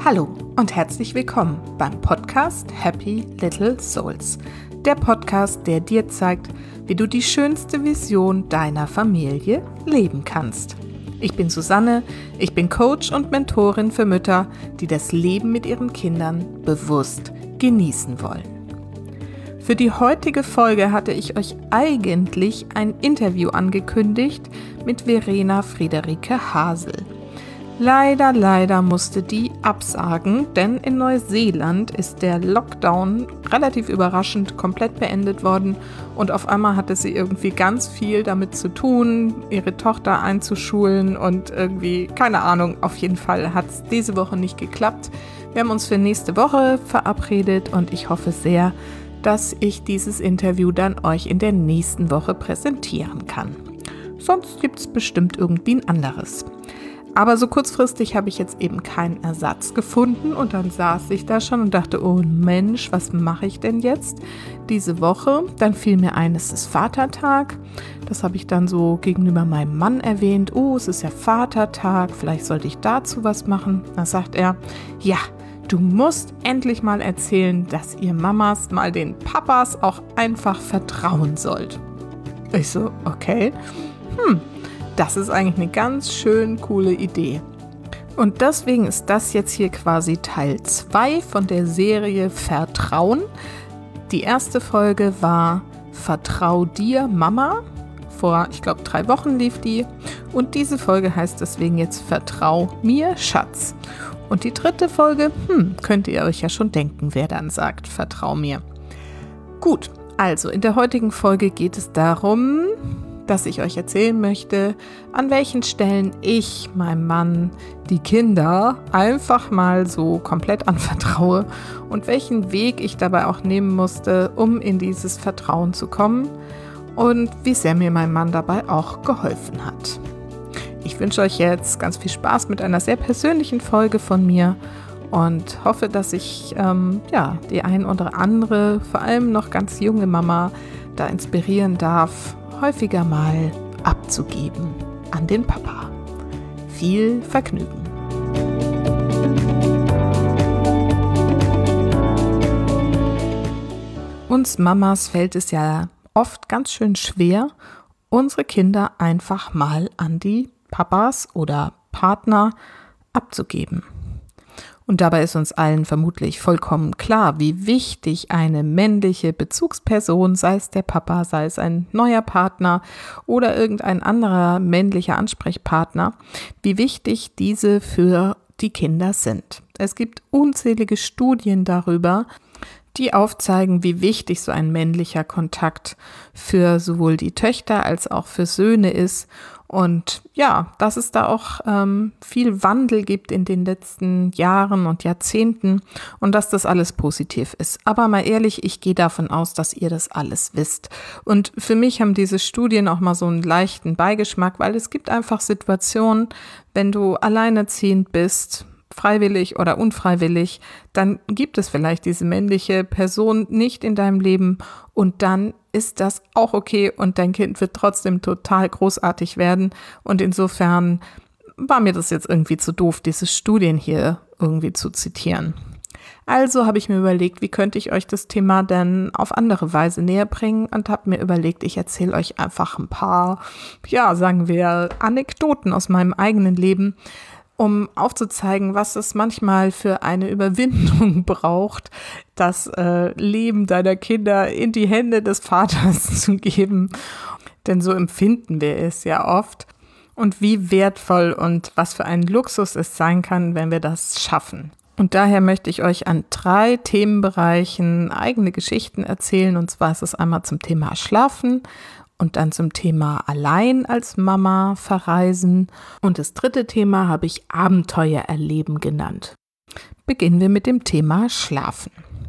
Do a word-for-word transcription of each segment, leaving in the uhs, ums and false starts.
Hallo und herzlich willkommen beim Podcast Happy Little Souls. Der Podcast, der dir zeigt, wie du die schönste Vision deiner Familie leben kannst. Ich bin Susanne, ich bin Coach und Mentorin für Mütter, die das Leben mit ihren Kindern bewusst genießen wollen. Für die heutige Folge hatte ich euch eigentlich ein Interview angekündigt mit Verena Friederike Hasel. Leider, leider musste die absagen, denn in Neuseeland ist der Lockdown relativ überraschend komplett beendet worden und auf einmal hatte sie irgendwie ganz viel damit zu tun, ihre Tochter einzuschulen und irgendwie, keine Ahnung, auf jeden Fall hat es diese Woche nicht geklappt. Wir haben uns für nächste Woche verabredet und ich hoffe sehr, dass ich dieses Interview dann euch in der nächsten Woche präsentieren kann. Sonst gibt es bestimmt irgendwie ein anderes. Aber so kurzfristig habe ich jetzt eben keinen Ersatz gefunden und dann saß ich da schon und dachte, oh Mensch, was mache ich denn jetzt diese Woche? Dann fiel mir ein, es ist Vatertag. Das habe ich dann so gegenüber meinem Mann erwähnt. Oh, es ist ja Vatertag, vielleicht sollte ich dazu was machen. Da sagt er, ja, du musst endlich mal erzählen, dass ihr Mamas mal den Papas auch einfach vertrauen sollt. Ich so, okay, hm. Das ist eigentlich eine ganz schön coole Idee. Und deswegen ist das jetzt hier quasi Teil zwei von der Serie Vertrauen. Die erste Folge war Vertrau dir, Mama. Vor, ich glaube, drei Wochen lief die. Und diese Folge heißt deswegen jetzt Vertrau mir, Schatz. Und die dritte Folge, hm, könnt ihr euch ja schon denken, wer dann sagt, vertrau mir. Gut, also in der heutigen Folge geht es darum, dass ich euch erzählen möchte, an welchen Stellen ich meinem Mann die Kinder einfach mal so komplett anvertraue und welchen Weg ich dabei auch nehmen musste, um in dieses Vertrauen zu kommen und wie sehr mir mein Mann dabei auch geholfen hat. Ich wünsche euch jetzt ganz viel Spaß mit einer sehr persönlichen Folge von mir und hoffe, dass ich ähm, ja, die ein oder andere, vor allem noch ganz junge Mama, da inspirieren darf, häufiger mal abzugeben an den Papa. Viel Vergnügen! Uns Mamas fällt es ja oft ganz schön schwer, unsere Kinder einfach mal an die Papas oder Partner abzugeben. Und dabei ist uns allen vermutlich vollkommen klar, wie wichtig eine männliche Bezugsperson, sei es der Papa, sei es ein neuer Partner oder irgendein anderer männlicher Ansprechpartner, wie wichtig diese für die Kinder sind. Es gibt unzählige Studien darüber, die aufzeigen, wie wichtig so ein männlicher Kontakt für sowohl die Töchter als auch für Söhne ist. Und ja, dass es da auch ähm, viel Wandel gibt in den letzten Jahren und Jahrzehnten und dass das alles positiv ist. Aber mal ehrlich, ich gehe davon aus, dass ihr das alles wisst. Und für mich haben diese Studien auch mal so einen leichten Beigeschmack, weil es gibt einfach Situationen, wenn du alleinerziehend bist, freiwillig oder unfreiwillig, dann gibt es vielleicht diese männliche Person nicht in deinem Leben und dann ist das auch okay und dein Kind wird trotzdem total großartig werden und insofern war mir das jetzt irgendwie zu doof, diese Studien hier irgendwie zu zitieren. Also habe ich mir überlegt, wie könnte ich euch das Thema denn auf andere Weise näher bringen und habe mir überlegt, ich erzähle euch einfach ein paar, ja, sagen wir, Anekdoten aus meinem eigenen Leben, um aufzuzeigen, was es manchmal für eine Überwindung braucht, das äh, Leben deiner Kinder in die Hände des Vaters zu geben. Denn so empfinden wir es ja oft. Und wie wertvoll und was für ein Luxus es sein kann, wenn wir das schaffen. Und daher möchte ich euch an drei Themenbereichen eigene Geschichten erzählen. Und zwar ist es einmal zum Thema Schlafen, und dann zum Thema allein als Mama verreisen. Und das dritte Thema habe ich Abenteuer erleben genannt. Beginnen wir mit dem Thema Schlafen.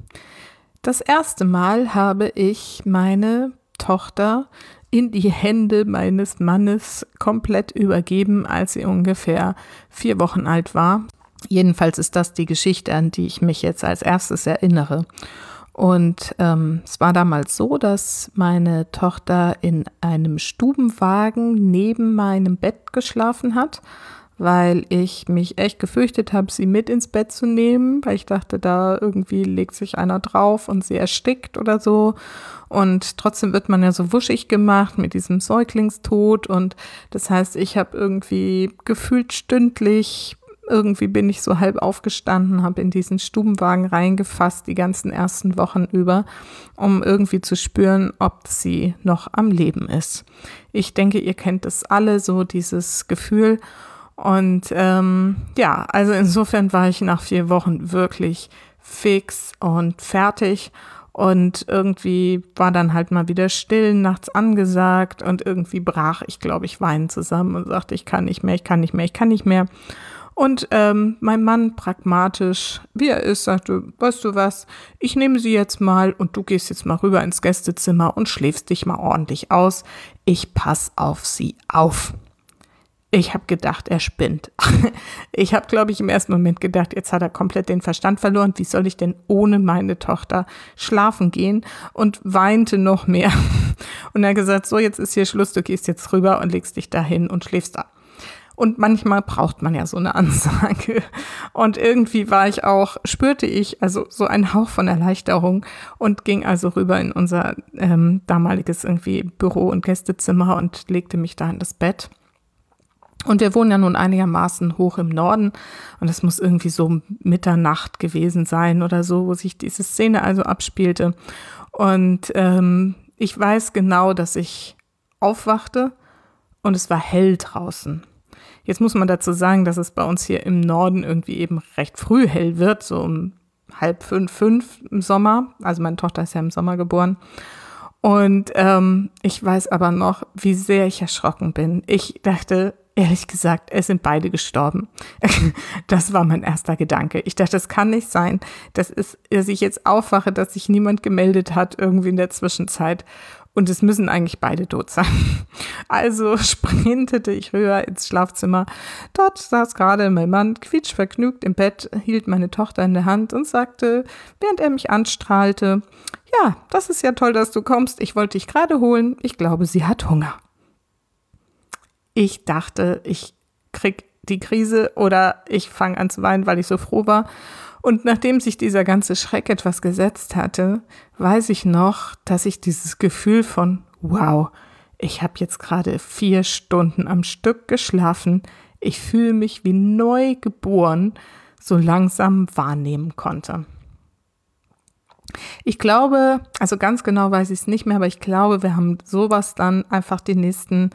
Das erste Mal habe ich meine Tochter in die Hände meines Mannes komplett übergeben, als sie ungefähr vier Wochen alt war. Jedenfalls ist das die Geschichte, an die ich mich jetzt als erstes erinnere. Und ähm, es war damals so, dass meine Tochter in einem Stubenwagen neben meinem Bett geschlafen hat. weil ich mich echt gefürchtet habe, sie mit ins Bett zu nehmen, weil ich dachte, da irgendwie legt sich einer drauf und sie erstickt oder so. Und trotzdem wird man ja so wuschig gemacht mit diesem Säuglingstod. Und das heißt, ich habe irgendwie gefühlt stündlich, irgendwie bin ich so halb aufgestanden, habe in diesen Stubenwagen reingefasst die ganzen ersten Wochen über, um irgendwie zu spüren, ob sie noch am Leben ist. Ich denke, ihr kennt es alle, so dieses Gefühl. Und ähm, ja, also insofern war ich nach vier Wochen wirklich fix und fertig. Und irgendwie war dann halt mal wieder still nachts angesagt und irgendwie brach ich, glaube ich, weinend zusammen und sagte, ich kann nicht mehr, ich kann nicht mehr, ich kann nicht mehr. Und ähm, mein Mann, pragmatisch, wie er ist, sagte, weißt du was, ich nehme sie jetzt mal und du gehst jetzt mal rüber ins Gästezimmer und schläfst dich mal ordentlich aus. Ich pass auf sie auf. Ich habe gedacht, er spinnt. Ich habe, glaube ich, im ersten Moment gedacht, jetzt hat er komplett den Verstand verloren. Wie soll ich denn ohne meine Tochter schlafen gehen? Und weinte noch mehr. Und er hat gesagt, so, jetzt ist hier Schluss, du gehst jetzt rüber und legst dich dahin und schläfst da. Und manchmal braucht man ja so eine Ansage. Und irgendwie war ich auch, spürte ich also so einen Hauch von Erleichterung und ging also rüber in unser ähm, damaliges irgendwie Büro- und Gästezimmer und legte mich da in das Bett. Und wir wohnen ja nun einigermaßen hoch im Norden und es muss irgendwie so Mitternacht gewesen sein oder so, wo sich diese Szene also abspielte. Und ähm, ich weiß genau, dass ich aufwachte und es war hell draußen. Jetzt muss man dazu sagen, dass es bei uns hier im Norden irgendwie eben recht früh hell wird, so um halb fünf, fünf im Sommer. Also meine Tochter ist ja im Sommer geboren. Und ähm, ich weiß aber noch, wie sehr ich erschrocken bin. Ich dachte, ehrlich gesagt, es sind beide gestorben. Das war mein erster Gedanke. Ich dachte, das kann nicht sein, dass, es, dass ich jetzt aufwache, dass sich niemand gemeldet hat irgendwie in der Zwischenzeit. Und es müssen eigentlich beide tot sein. Also sprintete ich rüber ins Schlafzimmer. Dort saß gerade mein Mann quietschvergnügt im Bett, hielt meine Tochter in der Hand und sagte, während er mich anstrahlte, ja, das ist ja toll, dass du kommst. Ich wollte dich gerade holen. Ich glaube, sie hat Hunger. Ich dachte, ich krieg die Krise oder ich fange an zu weinen, weil ich so froh war. Und nachdem sich dieser ganze Schreck etwas gesetzt hatte, weiß ich noch, dass ich dieses Gefühl von, wow, ich habe jetzt gerade vier Stunden am Stück geschlafen, ich fühle mich wie neu geboren, so langsam wahrnehmen konnte. Ich glaube, also ganz genau weiß ich es nicht mehr, aber ich glaube, wir haben sowas dann einfach die nächsten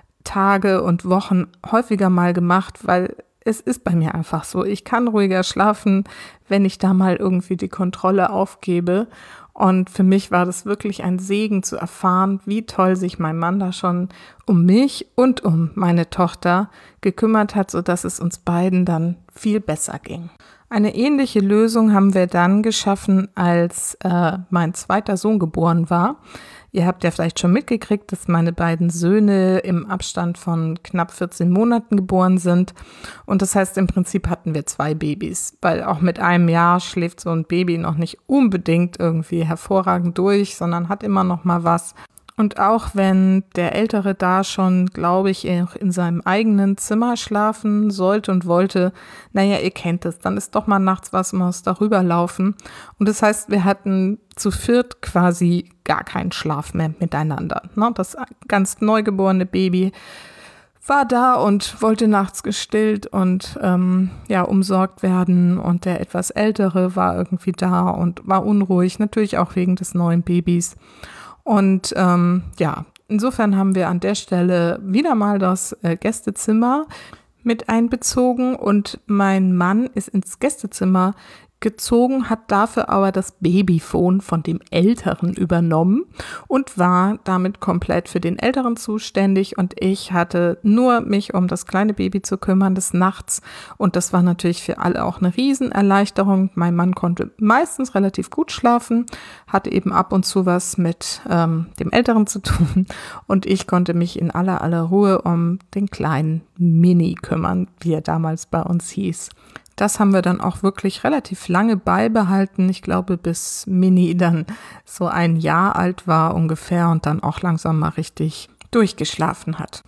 Tage und Wochen häufiger mal gemacht, weil es ist bei mir einfach so. Ich kann ruhiger schlafen, wenn ich da mal irgendwie die Kontrolle aufgebe. Und für mich war das wirklich ein Segen zu erfahren, wie toll sich mein Mann da schon um mich und um meine Tochter gekümmert hat, sodass es uns beiden dann viel besser ging. Eine ähnliche Lösung haben wir dann geschaffen, als äh, mein zweiter Sohn geboren war. Ihr habt ja vielleicht schon mitgekriegt, dass meine beiden Söhne im Abstand von knapp vierzehn Monaten geboren sind. Und das heißt, im Prinzip hatten wir zwei Babys, weil auch mit einem Jahr schläft so ein Baby noch nicht unbedingt irgendwie hervorragend durch, sondern hat immer noch mal was. Und auch wenn der Ältere da schon, glaube ich, in seinem eigenen Zimmer schlafen sollte und wollte, naja, ihr kennt es, dann ist doch mal nachts was, muss darüber laufen. Und das heißt, wir hatten zu viert quasi gar keinen Schlaf mehr miteinander. Das ganz neugeborene Baby war da und wollte nachts gestillt und ähm, ja umsorgt werden. Und der etwas Ältere war irgendwie da und war unruhig, natürlich auch wegen des neuen Babys. Und ähm, ja, insofern haben wir an der Stelle wieder mal das äh, Gästezimmer mit einbezogen und mein Mann ist ins Gästezimmer gezogen, hat dafür aber das Babyphone von dem Älteren übernommen und war damit komplett für den Älteren zuständig und ich hatte nur mich um das kleine Baby zu kümmern des Nachts und das war natürlich für alle auch eine Riesenerleichterung. Mein Mann konnte meistens relativ gut schlafen, hatte eben ab und zu was mit ähm, dem Älteren zu tun und ich konnte mich in aller aller Ruhe um den kleinen Mini kümmern, wie er damals bei uns hieß. Das haben wir dann auch wirklich relativ lange beibehalten. Ich glaube, bis Mini dann so ein Jahr alt war ungefähr und dann auch langsam mal richtig durchgeschlafen hat.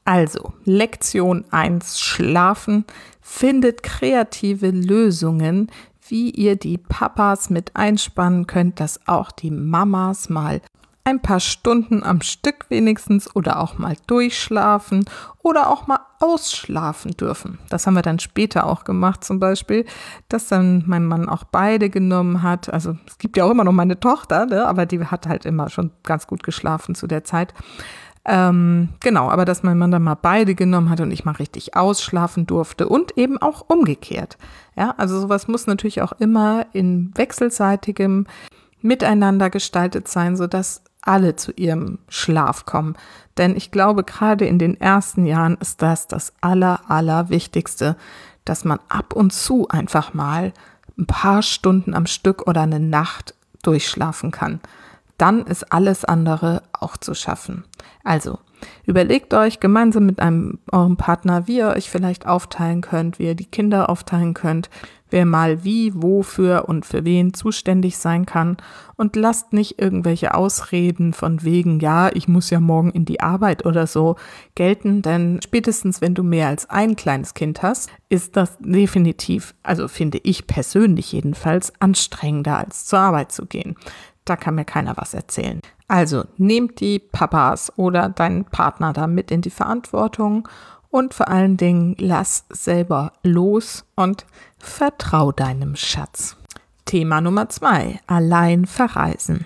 Also, Lektion eins, Schlafen. Findet kreative Lösungen, wie ihr die Papas mit einspannen könnt, dass auch die Mamas mal ein paar Stunden am Stück wenigstens oder auch mal durchschlafen oder auch mal ausschlafen dürfen. Das haben wir dann später auch gemacht zum Beispiel, dass dann mein Mann auch beide genommen hat. Also es gibt ja auch immer noch meine Tochter, ne? Aber die hat halt immer schon ganz gut geschlafen zu der Zeit. Ähm, genau, aber dass mein Mann dann mal beide genommen hat und ich mal richtig ausschlafen durfte und eben auch umgekehrt. Ja, also sowas muss natürlich auch immer in wechselseitigem Miteinander gestaltet sein, sodass alle zu ihrem Schlaf kommen. Denn ich glaube, gerade in den ersten Jahren ist das das Aller, Allerwichtigste, dass man ab und zu einfach mal ein paar Stunden am Stück oder eine Nacht durchschlafen kann. Dann ist alles andere auch zu schaffen. Also, überlegt euch gemeinsam mit einem eurem Partner, wie ihr euch vielleicht aufteilen könnt, wie ihr die Kinder aufteilen könnt, wer mal wie, wofür und für wen zuständig sein kann und lasst nicht irgendwelche Ausreden von wegen, ja, ich muss ja morgen in die Arbeit oder so gelten, denn spätestens wenn du mehr als ein kleines Kind hast, ist das definitiv, also finde ich persönlich jedenfalls, anstrengender als zur Arbeit zu gehen. Da kann mir keiner was erzählen. Also nehmt die Papas oder deinen Partner da mit in die Verantwortung und vor allen Dingen lass selber los und vertrau deinem Schatz. Thema Nummer zwei, allein verreisen.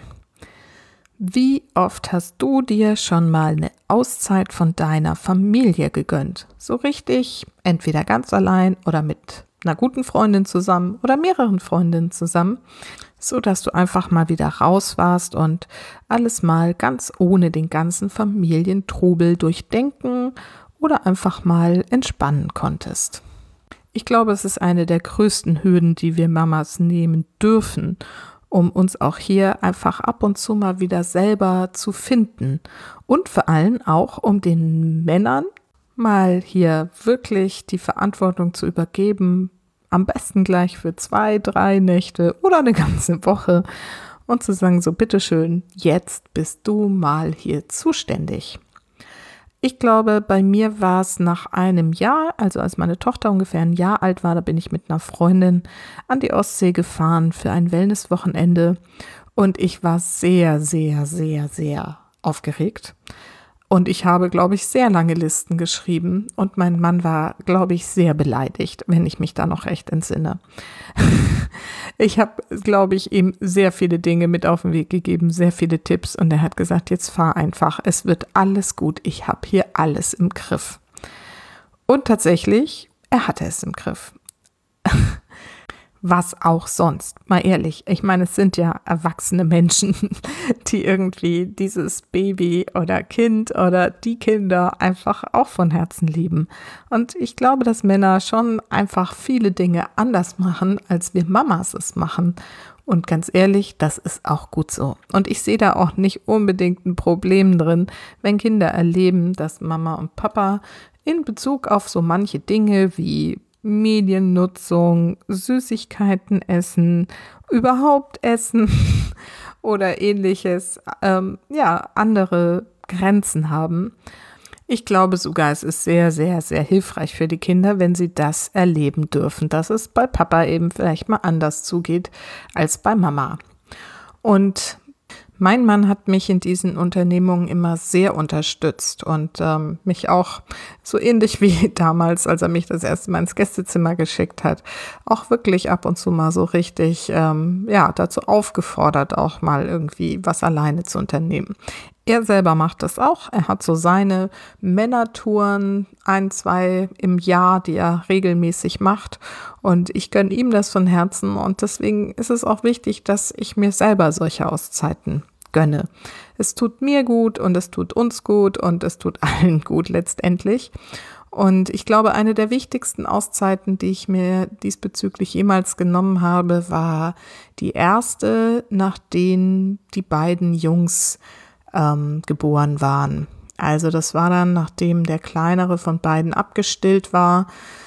Wie oft hast du dir schon mal eine Auszeit von deiner Familie gegönnt? So richtig, entweder ganz allein oder mit einer guten Freundin zusammen oder mehreren Freundinnen zusammen, so dass du einfach mal wieder raus warst und alles mal ganz ohne den ganzen Familientrubel durchdenken oder einfach mal entspannen konntest. Ich glaube, es ist eine der größten Hürden, die wir Mamas nehmen dürfen, um uns auch hier einfach ab und zu mal wieder selber zu finden und vor allem auch, um den Männern mal hier wirklich die Verantwortung zu übergeben, am besten gleich für zwei, drei Nächte oder eine ganze Woche und zu sagen, so bitteschön, jetzt bist du mal hier zuständig. Ich glaube, bei mir war es nach einem Jahr, also als meine Tochter ungefähr ein Jahr alt war, da bin ich mit einer Freundin an die Ostsee gefahren für ein Wellnesswochenende und ich war sehr, sehr, sehr, sehr aufgeregt. Und ich habe, glaube ich, sehr lange Listen geschrieben und mein Mann war, glaube ich, sehr beleidigt, wenn ich mich da noch recht entsinne. Ich habe, glaube ich, ihm sehr viele Dinge mit auf den Weg gegeben, sehr viele Tipps und er hat gesagt, jetzt fahr einfach, es wird alles gut, ich habe hier alles im Griff. Und tatsächlich, er hatte es im Griff. Was auch sonst, mal ehrlich. Ich meine, es sind ja erwachsene Menschen, die irgendwie dieses Baby oder Kind oder die Kinder einfach auch von Herzen lieben. Und ich glaube, dass Männer schon einfach viele Dinge anders machen, als wir Mamas es machen. Und ganz ehrlich, das ist auch gut so. Und ich sehe da auch nicht unbedingt ein Problem drin, wenn Kinder erleben, dass Mama und Papa in Bezug auf so manche Dinge wie Mediennutzung, Süßigkeiten essen, überhaupt essen oder ähnliches, ähm, ja, andere Grenzen haben. Ich glaube sogar, es ist sehr, sehr, sehr hilfreich für die Kinder, wenn sie das erleben dürfen, dass es bei Papa eben vielleicht mal anders zugeht als bei Mama. Und mein Mann hat mich in diesen Unternehmungen immer sehr unterstützt und ähm, mich auch so ähnlich wie damals, als er mich das erste Mal ins Gästezimmer geschickt hat, auch wirklich ab und zu mal so richtig ähm, ja, dazu aufgefordert, auch mal irgendwie was alleine zu unternehmen. Er selber macht das auch. Er hat so seine Männertouren, ein, zwei im Jahr, die er regelmäßig macht. Und ich gönne ihm das von Herzen. Und deswegen ist es auch wichtig, dass ich mir selber solche Auszeiten gönne. Es tut mir gut und es tut uns gut und es tut allen gut letztendlich. Und ich glaube, eine der wichtigsten Auszeiten, die ich mir diesbezüglich jemals genommen habe, war die erste, nachdem die beiden Jungs ähm, geboren waren. Also das war dann, nachdem der kleinere von beiden abgestillt war,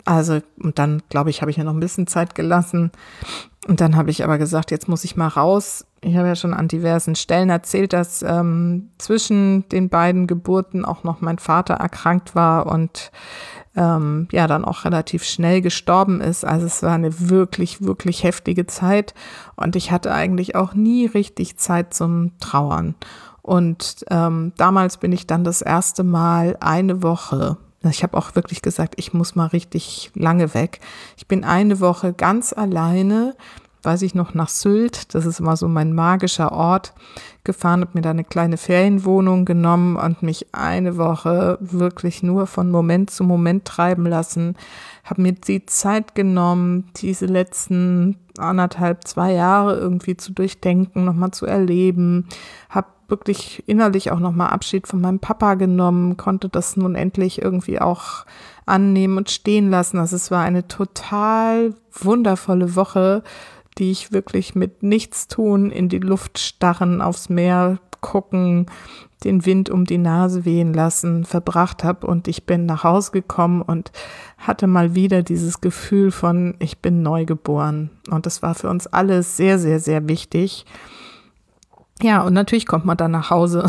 Also, und dann, glaube ich, habe ich ja noch ein bisschen Zeit gelassen. Und dann habe ich aber gesagt, jetzt muss ich mal raus. Ich habe ja schon an diversen Stellen erzählt, dass ähm, zwischen den beiden Geburten auch noch mein Vater erkrankt war und ähm, ja, dann auch relativ schnell gestorben ist. Also es war eine wirklich, wirklich heftige Zeit. Und ich hatte eigentlich auch nie richtig Zeit zum Trauern. Und ähm, damals bin ich dann das erste Mal eine Woche, ich habe auch wirklich gesagt, ich muss mal richtig lange weg. Ich bin eine Woche ganz alleine, weiß ich noch, nach Sylt, das ist immer so mein magischer Ort, gefahren, habe mir da eine kleine Ferienwohnung genommen und mich eine Woche wirklich nur von Moment zu Moment treiben lassen, habe mir die Zeit genommen, diese letzten anderthalb, zwei Jahre irgendwie zu durchdenken, nochmal zu erleben, habe wirklich innerlich auch nochmal Abschied von meinem Papa genommen, konnte das nun endlich irgendwie auch annehmen und stehen lassen. Also es war eine total wundervolle Woche, die ich wirklich mit nichts tun, in die Luft starren, aufs Meer gucken, den Wind um die Nase wehen lassen, verbracht habe. Und ich bin nach Hause gekommen und hatte mal wieder dieses Gefühl von, ich bin neugeboren. Und das war für uns alle sehr, sehr, sehr wichtig. Ja, und natürlich kommt man dann nach Hause.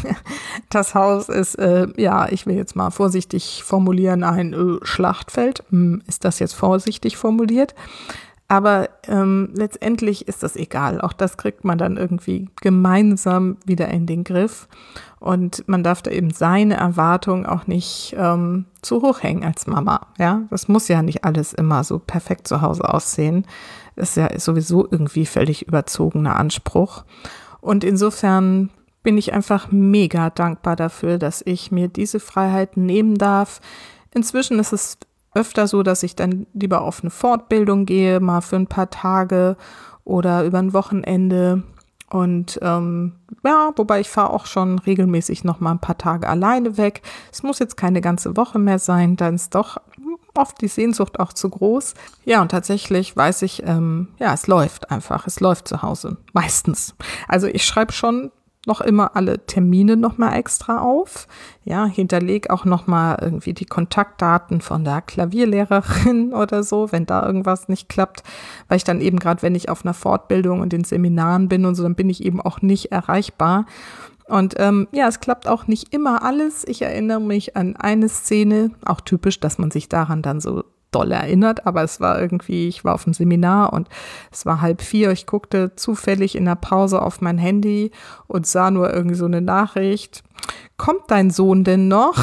Das Haus ist, äh, ja, ich will jetzt mal vorsichtig formulieren, ein äh, Schlachtfeld. Hm, ist das jetzt vorsichtig formuliert? Aber ähm, letztendlich ist das egal. Auch das kriegt man dann irgendwie gemeinsam wieder in den Griff. Und man darf da eben seine Erwartungen auch nicht ähm, zu hoch hängen als Mama. Ja, das muss ja nicht alles immer so perfekt zu Hause aussehen. Das ist ja sowieso irgendwie völlig überzogener Anspruch. Und insofern bin ich einfach mega dankbar dafür, dass ich mir diese Freiheit nehmen darf. Inzwischen ist es öfter so, dass ich dann lieber auf eine Fortbildung gehe, mal für ein paar Tage oder über ein Wochenende. Und ähm, ja, wobei ich fahre auch schon regelmäßig noch mal ein paar Tage alleine weg. Es muss jetzt keine ganze Woche mehr sein, dann ist doch oft die Sehnsucht auch zu groß. Ja, und tatsächlich weiß ich, ähm, ja, es läuft einfach. Es läuft zu Hause. Meistens. Also ich schreibe schon noch immer alle Termine noch mal extra auf. Ja, hinterlege auch noch mal irgendwie die Kontaktdaten von der Klavierlehrerin oder so, wenn da irgendwas nicht klappt. Weil ich dann eben gerade, wenn ich auf einer Fortbildung und in Seminaren bin und so, dann bin ich eben auch nicht erreichbar. Und ähm, ja, es klappt auch nicht immer alles. Ich erinnere mich an eine Szene, auch typisch, dass man sich daran dann so doll erinnert, aber es war irgendwie, ich war auf einem Seminar und es war halb vier, ich guckte zufällig in der Pause auf mein Handy und sah nur irgendwie so eine Nachricht, kommt dein Sohn denn noch?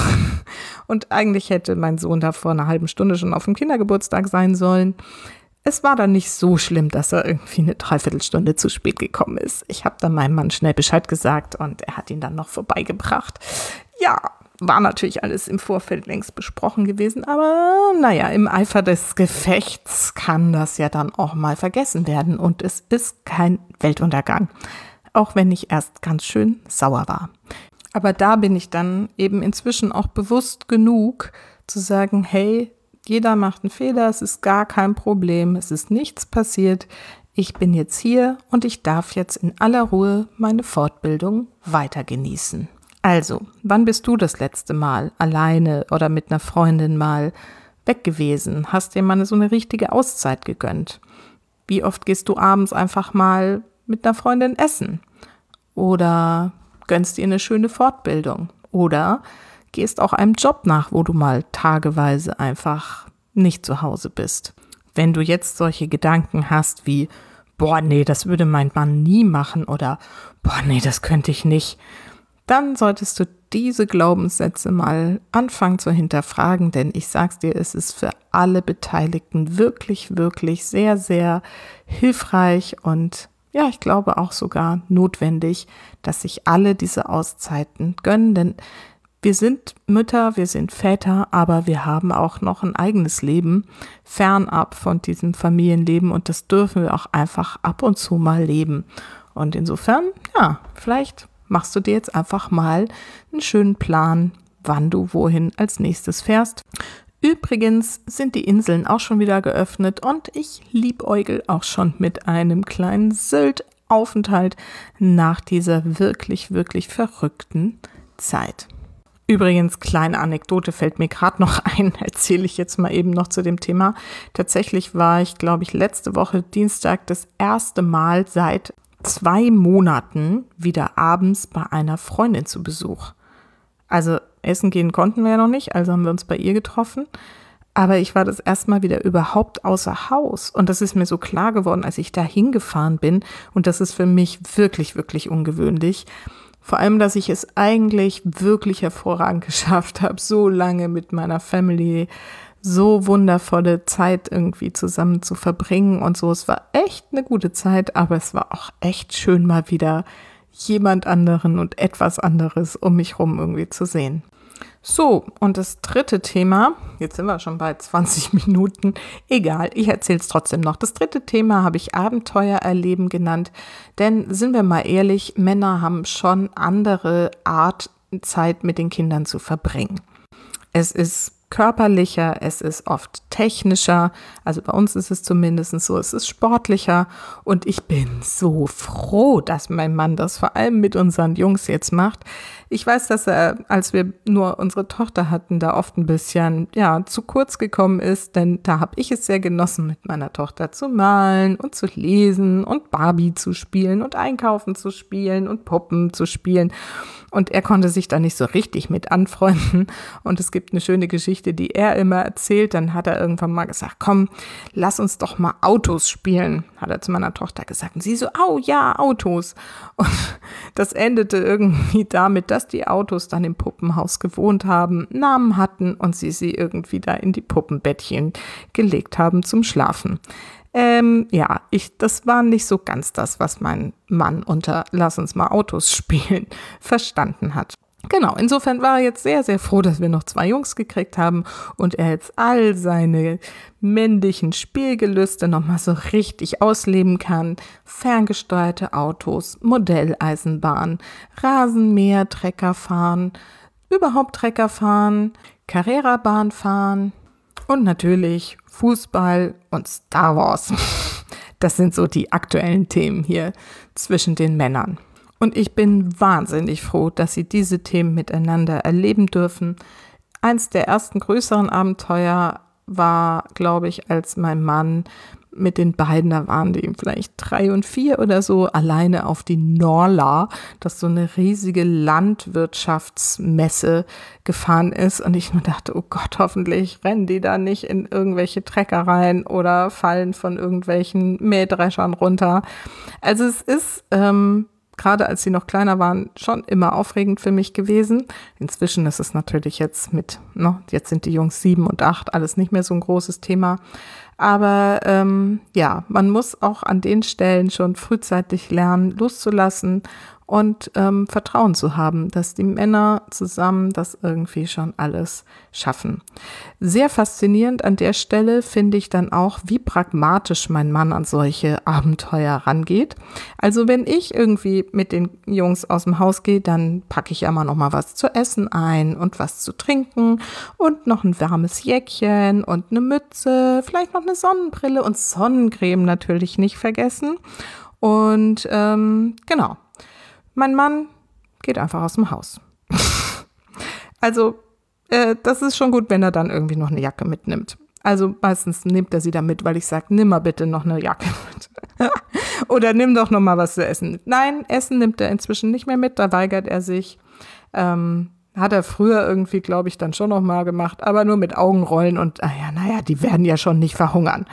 Und eigentlich hätte mein Sohn da vor einer halben Stunde schon auf dem Kindergeburtstag sein sollen. Es war dann nicht so schlimm, dass er irgendwie eine Dreiviertelstunde zu spät gekommen ist. Ich habe dann meinem Mann schnell Bescheid gesagt und er hat ihn dann noch vorbeigebracht. Ja, war natürlich alles im Vorfeld längst besprochen gewesen, aber naja, im Eifer des Gefechts kann das ja dann auch mal vergessen werden und es ist kein Weltuntergang, auch wenn ich erst ganz schön sauer war. Aber da bin ich dann eben inzwischen auch bewusst genug zu sagen, hey, jeder macht einen Fehler, es ist gar kein Problem, es ist nichts passiert, ich bin jetzt hier und ich darf jetzt in aller Ruhe meine Fortbildung weiter genießen. Also, wann bist du das letzte Mal alleine oder mit einer Freundin mal weg gewesen? Hast dir mal so eine richtige Auszeit gegönnt? Wie oft gehst du abends einfach mal mit einer Freundin essen? Oder gönnst dir eine schöne Fortbildung? Oder gehst auch einem Job nach, wo du mal tageweise einfach nicht zu Hause bist? Wenn du jetzt solche Gedanken hast wie, boah, nee, das würde mein Mann nie machen oder boah, nee, das könnte ich nicht, dann solltest du diese Glaubenssätze mal anfangen zu hinterfragen, denn ich sag's dir, es ist für alle Beteiligten wirklich, wirklich sehr, sehr hilfreich und ja, ich glaube auch sogar notwendig, dass sich alle diese Auszeiten gönnen, denn wir sind Mütter, wir sind Väter, aber wir haben auch noch ein eigenes Leben, fernab von diesem Familienleben und das dürfen wir auch einfach ab und zu mal leben. Und insofern, ja, vielleicht machst du dir jetzt einfach mal einen schönen Plan, wann du wohin als nächstes fährst. Übrigens sind die Inseln auch schon wieder geöffnet und ich liebäugel auch schon mit einem kleinen Sylt-Aufenthalt nach dieser wirklich, wirklich verrückten Zeit. Übrigens, kleine Anekdote fällt mir gerade noch ein, erzähle ich jetzt mal eben noch zu dem Thema. Tatsächlich war ich, glaube ich, letzte Woche Dienstag das erste Mal seit zwei Monaten wieder abends bei einer Freundin zu Besuch. Also essen gehen konnten wir ja noch nicht, also haben wir uns bei ihr getroffen. Aber ich war das erste Mal wieder überhaupt außer Haus. Und das ist mir so klar geworden, als ich da hingefahren bin. Und das ist für mich wirklich, wirklich ungewöhnlich. Vor allem, dass ich es eigentlich wirklich hervorragend geschafft habe, so lange mit meiner Family so wundervolle Zeit irgendwie zusammen zu verbringen und so. Es war echt eine gute Zeit, aber es war auch echt schön, mal wieder jemand anderen und etwas anderes um mich rum irgendwie zu sehen. So, und das dritte Thema, jetzt sind wir schon bei zwanzig Minuten, egal, ich erzähle es trotzdem noch. Das dritte Thema habe ich Abenteuer erleben genannt, denn sind wir mal ehrlich, Männer haben schon andere Art, Zeit mit den Kindern zu verbringen. Es ist körperlicher, es ist oft technischer, also bei uns ist es zumindest so, es ist sportlicher und ich bin so froh, dass mein Mann das vor allem mit unseren Jungs jetzt macht. Ich weiß, dass er, als wir nur unsere Tochter hatten, da oft ein bisschen, ja, zu kurz gekommen ist, denn da habe ich es sehr genossen, mit meiner Tochter zu malen und zu lesen und Barbie zu spielen und einkaufen zu spielen und Puppen zu spielen. Und er konnte sich da nicht so richtig mit anfreunden. Und es gibt eine schöne Geschichte, die er immer erzählt. Dann hat er irgendwann mal gesagt, komm, lass uns doch mal Autos spielen, hat er zu meiner Tochter gesagt. Und sie so, au ja, Autos. Und das endete irgendwie damit, dass die Autos dann im Puppenhaus gewohnt haben, Namen hatten und sie sie irgendwie da in die Puppenbettchen gelegt haben zum Schlafen. Ähm, ja, ich, das war nicht so ganz das, was mein Mann unter Lass uns mal Autos spielen verstanden hat. Genau, insofern war er jetzt sehr, sehr froh, dass wir noch zwei Jungs gekriegt haben und er jetzt all seine männlichen Spielgelüste nochmal so richtig ausleben kann. Ferngesteuerte Autos, Modelleisenbahn, Rasenmäher, Trecker fahren, überhaupt Trecker fahren, Carrera-Bahn fahren und natürlich Fußball und Star Wars. Das sind so die aktuellen Themen hier zwischen den Männern. Und ich bin wahnsinnig froh, dass sie diese Themen miteinander erleben dürfen. Eins der ersten größeren Abenteuer war, glaube ich, als mein Mann mit den beiden, da waren die vielleicht drei und vier oder so, alleine auf die Norla, das so eine riesige Landwirtschaftsmesse gefahren ist. Und ich nur dachte, oh Gott, hoffentlich rennen die da nicht in irgendwelche Trecker rein oder fallen von irgendwelchen Mähdreschern runter. Also es ist, ähm, gerade als sie noch kleiner waren, schon immer aufregend für mich gewesen. Inzwischen ist es natürlich jetzt mit, ne, jetzt sind die Jungs sieben und acht, alles nicht mehr so ein großes Thema. Aber ähm, ja, man muss auch an den Stellen schon frühzeitig lernen, loszulassen und ähm, Vertrauen zu haben, dass die Männer zusammen das irgendwie schon alles schaffen. Sehr faszinierend an der Stelle finde ich dann auch, wie pragmatisch mein Mann an solche Abenteuer rangeht. Also wenn ich irgendwie mit den Jungs aus dem Haus gehe, dann packe ich ja immer noch mal was zu essen ein und was zu trinken und noch ein warmes Jäckchen und eine Mütze, vielleicht noch eine Sonnenbrille und Sonnencreme natürlich nicht vergessen. Und ähm, genau. Mein Mann geht einfach aus dem Haus. Also, äh, das ist schon gut, wenn er dann irgendwie noch eine Jacke mitnimmt. Also meistens nimmt er sie dann mit, weil ich sage, nimm mal bitte noch eine Jacke mit. Oder nimm doch noch mal was zu essen mit. Nein, Essen nimmt er inzwischen nicht mehr mit, da weigert er sich. Ähm, hat er früher irgendwie, glaube ich, dann schon noch mal gemacht, aber nur mit Augenrollen und, ah ja, naja, die werden ja schon nicht verhungern.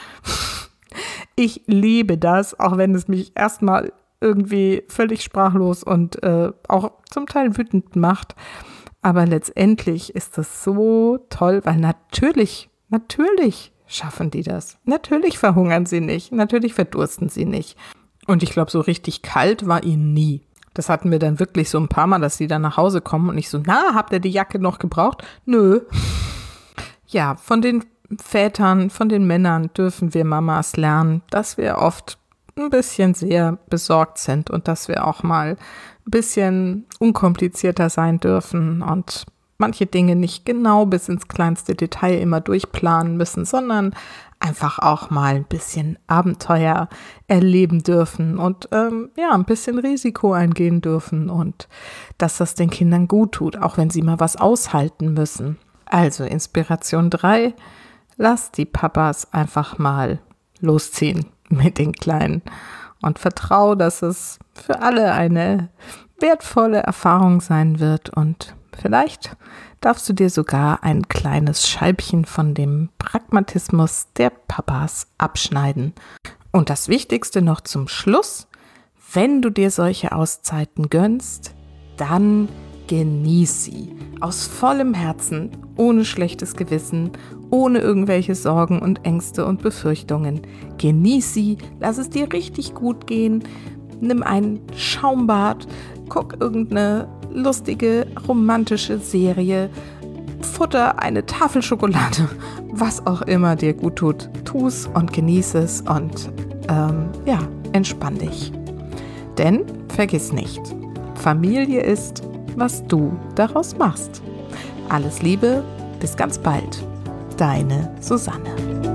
Ich liebe das, auch wenn es mich erstmal irgendwie völlig sprachlos und äh, auch zum Teil wütend macht. Aber letztendlich ist das so toll, weil natürlich, natürlich schaffen die das. Natürlich verhungern sie nicht, natürlich verdursten sie nicht. Und ich glaube, so richtig kalt war ihnen nie. Das hatten wir dann wirklich so ein paar Mal, dass sie dann nach Hause kommen und ich so, na, habt ihr die Jacke noch gebraucht? Nö. Ja, von den Vätern, von den Männern dürfen wir Mamas lernen, dass wir oft ein bisschen sehr besorgt sind und dass wir auch mal ein bisschen unkomplizierter sein dürfen und manche Dinge nicht genau bis ins kleinste Detail immer durchplanen müssen, sondern einfach auch mal ein bisschen Abenteuer erleben dürfen und ähm, ja, ein bisschen Risiko eingehen dürfen und dass das den Kindern gut tut, auch wenn sie mal was aushalten müssen. Also Inspiration drei, lass die Papas einfach mal losziehen mit den Kleinen und vertrau, dass es für alle eine wertvolle Erfahrung sein wird und vielleicht darfst du dir sogar ein kleines Scheibchen von dem Pragmatismus der Papas abschneiden. Und das Wichtigste noch zum Schluss, wenn du dir solche Auszeiten gönnst, dann genieß sie aus vollem Herzen, ohne schlechtes Gewissen, ohne irgendwelche Sorgen und Ängste und Befürchtungen. Genieß sie, lass es dir richtig gut gehen, nimm ein Schaumbad, guck irgendeine lustige, romantische Serie, futter eine Tafel Schokolade, was auch immer dir gut tut. Tu's und genieß es und ähm, ja, entspann dich. Denn vergiss nicht, Familie ist, was du daraus machst. Alles Liebe, bis ganz bald. Deine Susanne.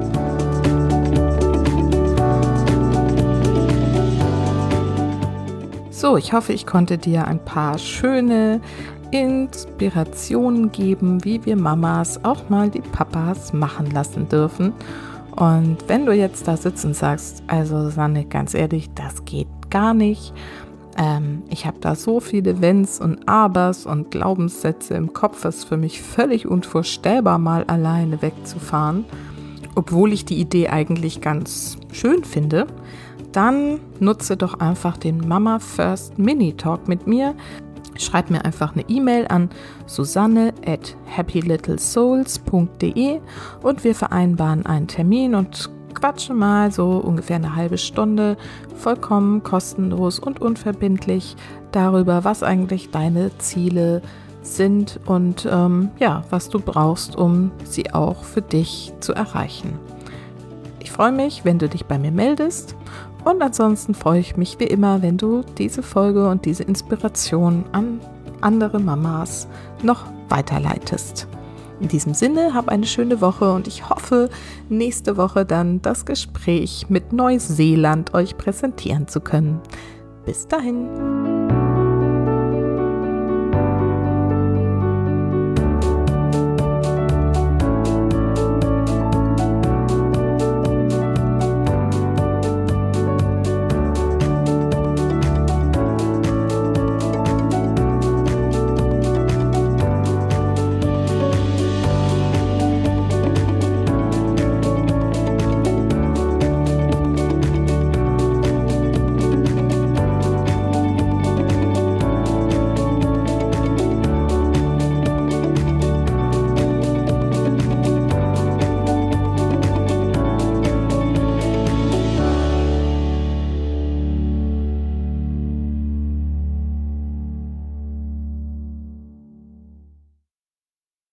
So, ich hoffe, ich konnte dir ein paar schöne Inspirationen geben, wie wir Mamas auch mal die Papas machen lassen dürfen. Und wenn du jetzt da sitzt und sagst, also Susanne, ganz ehrlich, das geht gar nicht. Ähm, ich habe da so viele Wenns und Abers und Glaubenssätze im Kopf, es ist für mich völlig unvorstellbar, mal alleine wegzufahren, obwohl ich die Idee eigentlich ganz schön finde. Dann nutze doch einfach den Mama First Mini Talk mit mir. Schreib mir einfach eine E-Mail an susanne at happy little souls punkt de und wir vereinbaren einen Termin und quatschen mal so ungefähr eine halbe Stunde vollkommen kostenlos und unverbindlich darüber, was eigentlich deine Ziele sind und ähm, ja, was du brauchst, um sie auch für dich zu erreichen. Ich freue mich, wenn du dich bei mir meldest. Und ansonsten freue ich mich wie immer, wenn du diese Folge und diese Inspiration an andere Mamas noch weiterleitest. In diesem Sinne, hab eine schöne Woche und ich hoffe, nächste Woche dann das Gespräch mit Neuseeland euch präsentieren zu können. Bis dahin.